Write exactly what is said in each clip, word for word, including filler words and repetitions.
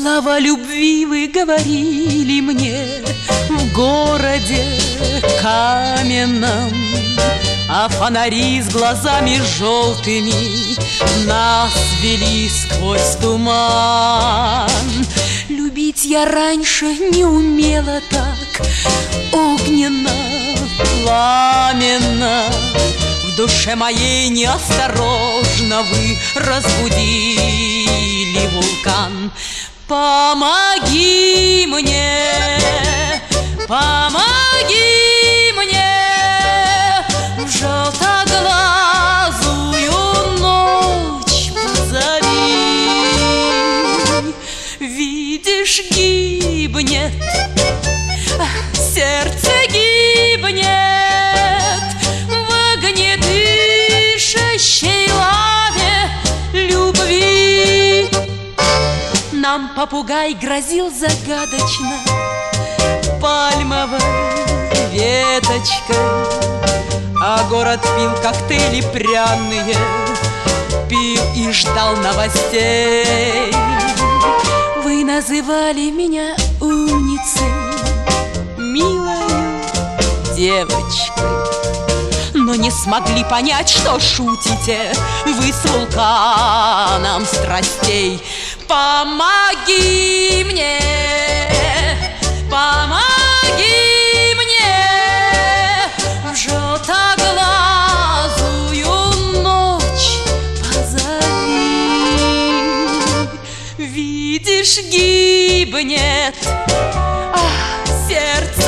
Слова любви вы говорили мне в городе каменном, а фонари с глазами желтыми нас вели сквозь туман. Любить я раньше не умела так огненно, пламенно. В душе моей неосторожно вы разбудили вулкан. Помоги мне, помоги мне, в желтоглазую ночь позови. Видишь, гибнет, сердце гибнет в огнедышащей лаве любви. Нам попугай грозил загадочно пальмовой веточкой, а город пил коктейли пряные, пил и ждал новостей. Вы называли меня умницей, милою девочкой, но не смогли понять, что шутите вы с вулканом страстей. Помоги мне, помоги мне, в желтоглазую ночь позови. Видишь, гибнет, ах, сердце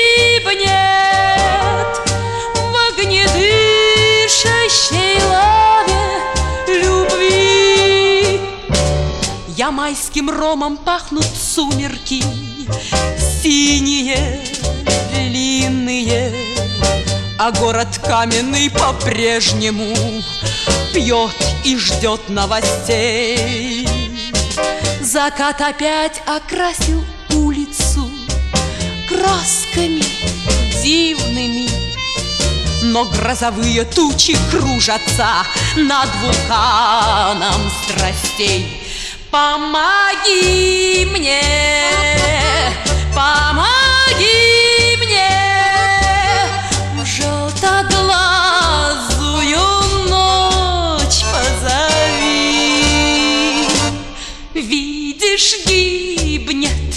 гибнет в огнедышащей лаве любви. Ямайским ромом пахнут сумерки, синие, длинные, а город каменный по-прежнему пьет и ждет новостей. Закат опять окрасил улицу красками дивными, но грозовые тучи кружатся над вулканом страстей. Помоги мне, помоги мне, в желтоглазую ночь позови. Видишь, гибнет